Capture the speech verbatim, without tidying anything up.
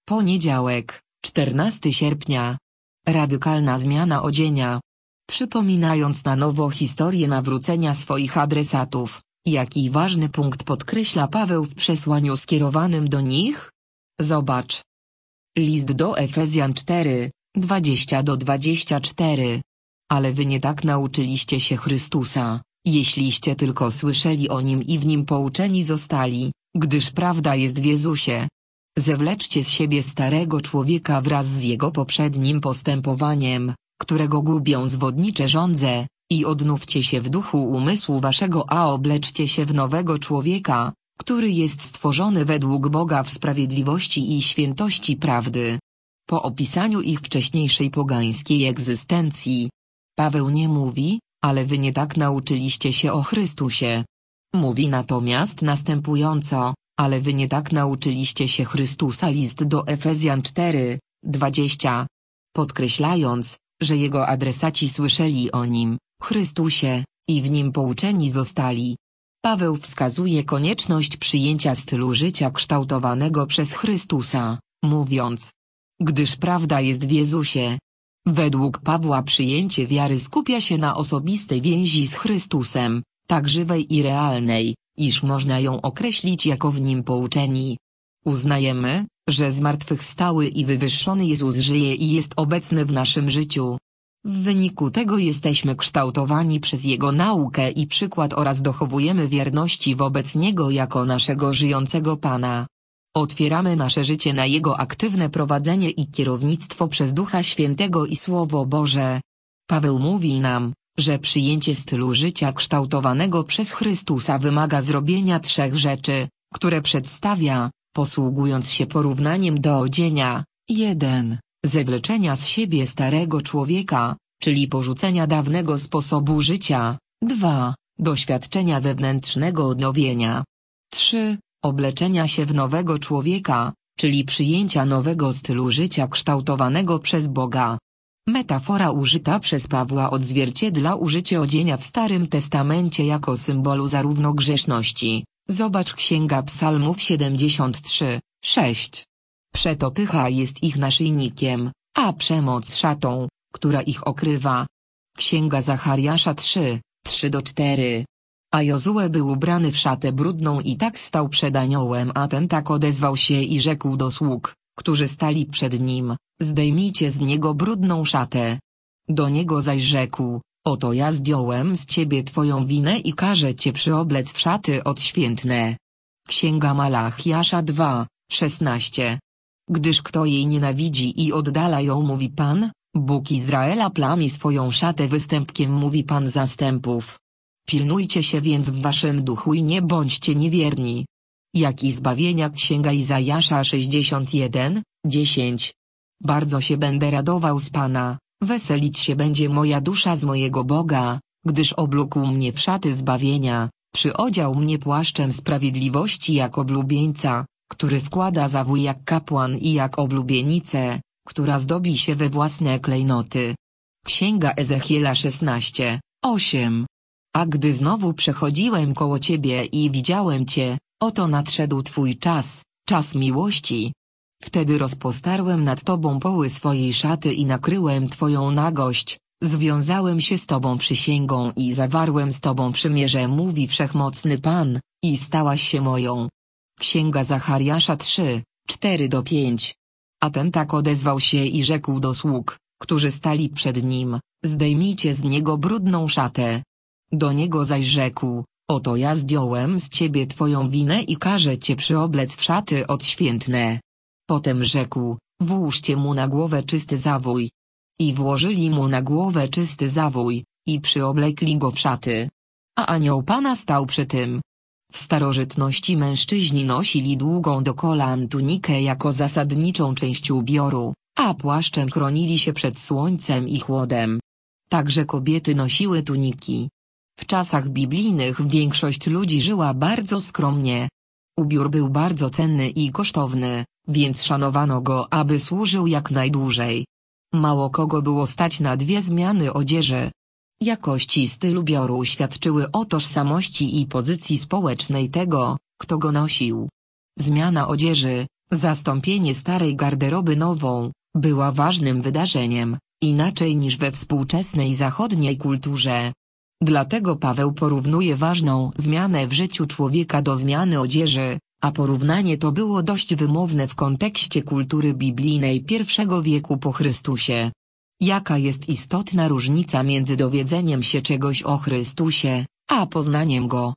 Poniedziałek, czternastego sierpnia. Radykalna zmiana odzienia. Przypominając na nowo historię nawrócenia swoich adresatów, jaki ważny punkt podkreśla Paweł w przesłaniu skierowanym do nich? Zobacz. List do Efezjan cztery, dwadzieścia do dwudziestu czterech. Ale wy nie tak nauczyliście się Chrystusa, jeśliście tylko słyszeli o Nim i w Nim pouczeni zostali, gdyż prawda jest w Jezusie. Zewleczcie z siebie starego człowieka wraz z jego poprzednim postępowaniem, którego gubią zwodnicze żądze, i odnówcie się w duchu umysłu waszego, a obleczcie się w nowego człowieka, który jest stworzony według Boga w sprawiedliwości i świętości prawdy. Po opisaniu ich wcześniejszej pogańskiej egzystencji, Paweł nie mówi, ale wy nie tak nauczyliście się o Chrystusie. Mówi natomiast następująco, ale wy nie tak nauczyliście się Chrystusa. List do Efezjan cztery, dwadzieścia. Podkreślając, że jego adresaci słyszeli o Nim, Chrystusie, i w Nim pouczeni zostali. Paweł wskazuje konieczność przyjęcia stylu życia kształtowanego przez Chrystusa, mówiąc: gdyż prawda jest w Jezusie. Według Pawła przyjęcie wiary skupia się na osobistej więzi z Chrystusem, tak żywej i realnej, iż można ją określić jako w Nim pouczeni. Uznajemy, że zmartwychwstały i wywyższony Jezus żyje i jest obecny w naszym życiu. W wyniku tego jesteśmy kształtowani przez Jego naukę i przykład oraz dochowujemy wierności wobec Niego jako naszego żyjącego Pana. Otwieramy nasze życie na Jego aktywne prowadzenie i kierownictwo przez Ducha Świętego i Słowo Boże. Paweł mówi nam, że przyjęcie stylu życia kształtowanego przez Chrystusa wymaga zrobienia trzech rzeczy, które przedstawia, posługując się porównaniem do odzienia. jeden. Zewleczenia z siebie starego człowieka, czyli porzucenia dawnego sposobu życia. dwa. Doświadczenia wewnętrznego odnowienia. trzy. Obleczenia się w nowego człowieka, czyli przyjęcia nowego stylu życia kształtowanego przez Boga. Metafora użyta przez Pawła odzwierciedla użycie odzienia w Starym Testamencie jako symbolu zarówno grzeszności. Zobacz Księga Psalmów siedemdziesiąt trzy, sześć. Przeto pycha jest ich naszyjnikiem, a przemoc szatą, która ich okrywa. Księga Zachariasza trzy, trzy do czterech. A Jozue był ubrany w szatę brudną i tak stał przed aniołem, a ten tak odezwał się i rzekł do sług, którzy stali przed nim: zdejmijcie z niego brudną szatę. Do niego zaś rzekł: oto ja zdjąłem z ciebie twoją winę i każę cię przyoblec w szaty odświętne. Księga Malachiasza dwa, szesnaście. Gdyż kto jej nienawidzi i oddala ją, mówi Pan, Bóg Izraela, plami swoją szatę występkiem, mówi Pan zastępów. Pilnujcie się więc w waszym duchu i nie bądźcie niewierni. Jak i zbawienia. Księga Izajasza sześćdziesiąt jeden, dziesięć. Bardzo się będę radował z Pana, weselić się będzie moja dusza z mojego Boga, gdyż oblókł mnie w szaty zbawienia, przyodział mnie płaszczem sprawiedliwości jak oblubieńca, który wkłada zawój jak kapłan i jak oblubienicę, która zdobi się we własne klejnoty. Księga Ezechiela szesnaście, osiem. A gdy znowu przechodziłem koło Ciebie i widziałem Cię, oto nadszedł Twój czas, czas miłości. Wtedy rozpostarłem nad Tobą poły swojej szaty i nakryłem Twoją nagość, związałem się z Tobą przysięgą i zawarłem z Tobą przymierze, mówi Wszechmocny Pan, i stałaś się moją. Księga Zachariasza trzy, cztery do pięciu. A ten tak odezwał się i rzekł do sług, którzy stali przed nim: zdejmijcie z niego brudną szatę. Do niego zaś rzekł: oto ja zdjąłem z ciebie twoją winę i każę cię przyoblec w szaty odświętne. Potem rzekł: włóżcie mu na głowę czysty zawój. I włożyli mu na głowę czysty zawój, i przyoblekli go w szaty. A anioł Pana stał przy tym. W starożytności mężczyźni nosili długą do kolan tunikę jako zasadniczą część ubioru, a płaszczem chronili się przed słońcem i chłodem. Także kobiety nosiły tuniki. W czasach biblijnych większość ludzi żyła bardzo skromnie. Ubiór był bardzo cenny i kosztowny, więc szanowano go, aby służył jak najdłużej. Mało kogo było stać na dwie zmiany odzieży. Jakość i styl ubioru świadczyły o tożsamości i pozycji społecznej tego, kto go nosił. Zmiana odzieży, Zastąpienie starej garderoby nową była ważnym wydarzeniem, inaczej niż we współczesnej zachodniej kulturze. Dlatego Paweł porównuje ważną zmianę w życiu człowieka do zmiany odzieży, a porównanie to było dość wymowne w kontekście kultury biblijnej pierwszego wieku po Chrystusie. Jaka jest istotna różnica między dowiedzeniem się czegoś o Chrystusie, a poznaniem Go?